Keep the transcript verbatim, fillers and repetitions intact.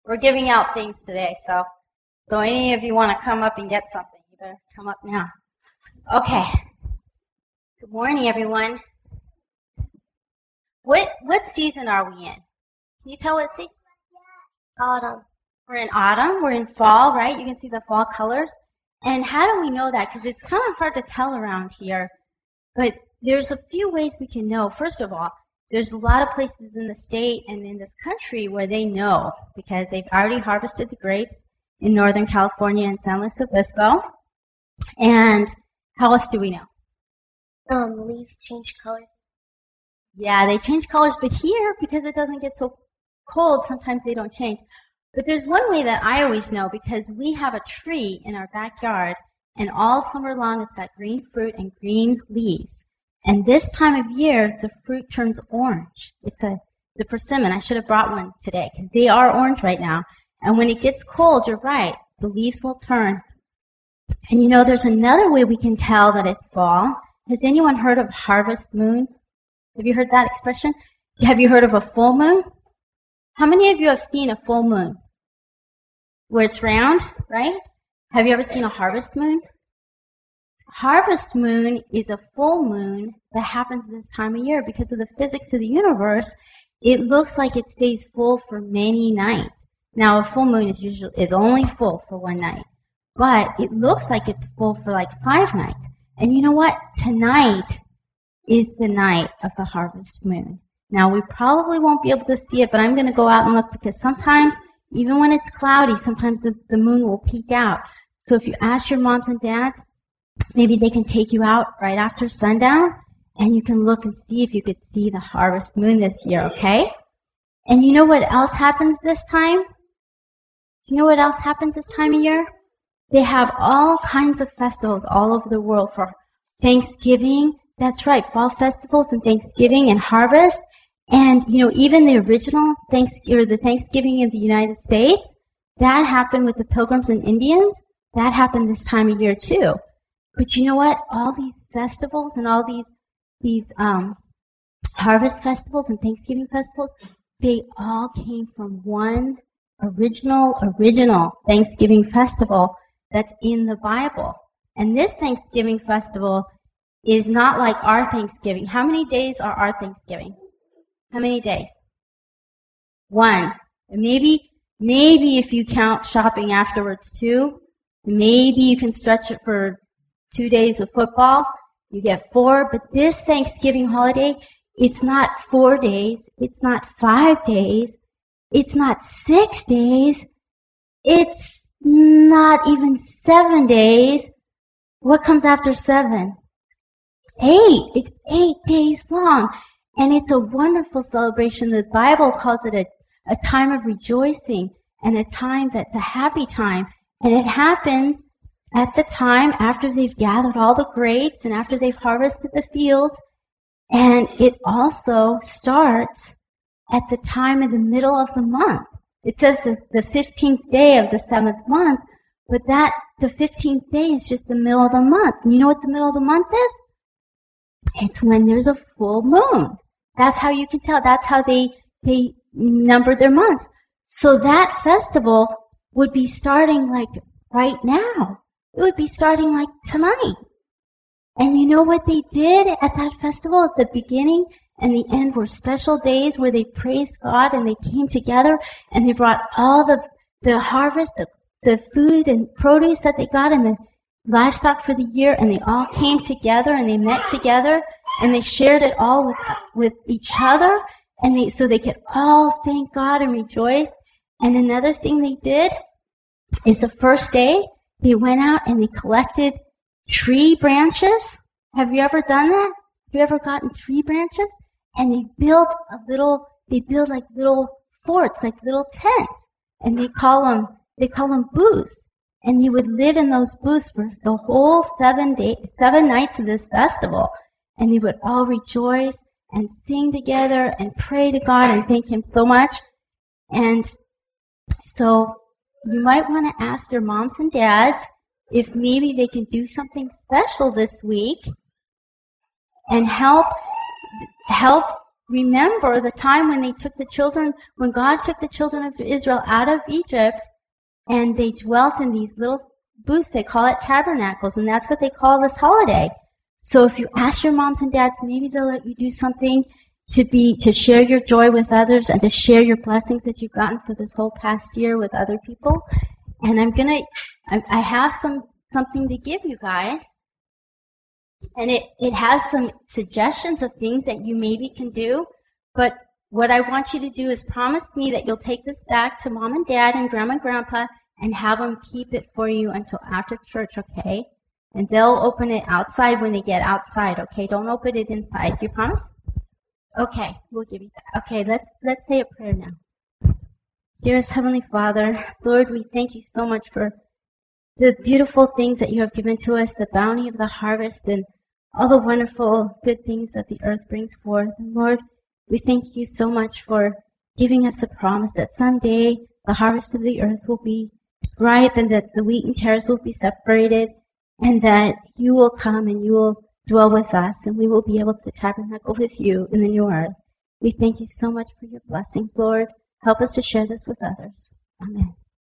we're giving out things today, so so any of you want to come up and get something, you better come up now. Okay. Good morning, everyone. What what season are we in? Can you tell what season? Autumn. We're in autumn. We're in fall, right? You can see the fall colors. And how do we know that? Because it's kind of hard to tell around here. But there's a few ways we can know. First of all, there's a lot of places in the state and in this country where they know because they've already harvested the grapes in Northern California and San Luis Obispo. And how else do we know? Um, leaves change colors. Yeah, they change colors, but here, because it doesn't get so cold, sometimes they don't change. But there's one way that I always know because we have a tree in our backyard, and all summer long it's got green fruit and green leaves. And this time of year, the fruit turns orange. It's a, it's a persimmon. I should have brought one today because they are orange right now. And when it gets cold, you're right, the leaves will turn. And you know, there's another way we can tell that it's fall. Has anyone heard of harvest moon? Have you heard that expression? Have you heard of a full moon? How many of you have seen a full moon? Where it's round, right? Have you ever seen a harvest moon? Harvest moon is a full moon that happens this time of year because of the physics of the universe. It looks like it stays full for many nights. Now, a full moon is usually is only full for one night, but it looks like it's full for like five nights. And you know what? Tonight is the night of the harvest moon. Now, we probably won't be able to see it, but I'm going to go out and look because sometimes, even when it's cloudy, sometimes the, the moon will peek out. So if you ask your moms and dads, maybe they can take you out right after sundown, and you can look and see if you could see the harvest moon this year, okay? And you know what else happens this time? Do you know what else happens this time of year? They have all kinds of festivals all over the world for Thanksgiving. That's right, fall festivals and Thanksgiving and harvest. And, you know, even the original Thanksgiving, or the Thanksgiving of the United States, that happened with the Pilgrims and Indians. That happened this time of year, too. But you know what? All these festivals and all these these um, harvest festivals and Thanksgiving festivals, they all came from one original, original Thanksgiving festival that's in the Bible. And this Thanksgiving festival is not like our Thanksgiving. How many days are our Thanksgiving? How many days? One. And maybe, maybe if you count shopping afterwards too, maybe you can stretch it for two days of football. You get four. But this Thanksgiving holiday, it's not four days. It's not five days. It's not six days. It's not even seven days. What comes after seven? Eight. It's eight days long. And it's a wonderful celebration. The Bible calls it a, a time of rejoicing and a time that's a happy time. And it happens at the time after they've gathered all the grapes and after they've harvested the fields. And it also starts at the time in the middle of the month. It says the fifteenth day of the seventh month, but that the fifteenth day is just the middle of the month. And you know what the middle of the month is? It's when there's a full moon. That's how you can tell. That's how they they number their months. So that festival would be starting like right now. It would be starting like tonight. And you know what they did at that festival at the beginning and the end were special days where they praised God and they came together and they brought all the the harvest, the, the food and produce that they got and the livestock for the year, and they all came together and they met together and they shared it all with with each other, and they so they could all thank God and rejoice. And another thing they did is the first day they went out and they collected tree branches. Have you ever done that? Have you ever gotten tree branches? And they built a little. They built like little forts, like little tents, and they call them they call them booths. And they would live in those booths for the whole seven days, seven nights of this festival. And they would all rejoice and sing together and pray to God and thank Him so much. And so you might want to ask your moms and dads if maybe they can do something special this week and help help remember the time when they took the children, when God took the children of Israel out of Egypt, and they dwelt in these little booths. They call it tabernacles, and that's what they call this holiday. So if you ask your moms and dads, maybe they'll let you do something to be to share your joy with others and to share your blessings that you've gotten for this whole past year with other people. And I'm gonna, I, I have some something to give you guys, and it it has some suggestions of things that you maybe can do. But what I want you to do is promise me that you'll take this back to mom and dad and grandma and grandpa and have them keep it for you until after church, okay? And they'll open it outside when they get outside, okay? Don't open it inside. You promise? Okay, we'll give you that. Okay, let's let's say a prayer now. Dearest Heavenly Father, Lord, we thank you so much for the beautiful things that you have given to us, the bounty of the harvest, and all the wonderful good things that the earth brings forth. And Lord, we thank you so much for giving us a promise that someday the harvest of the earth will be ripe and that the wheat and tares will be separated, and that you will come and you will dwell with us, and we will be able to tabernacle with you in the new earth. We thank you so much for your blessings, Lord. Help us to share this with others. Amen.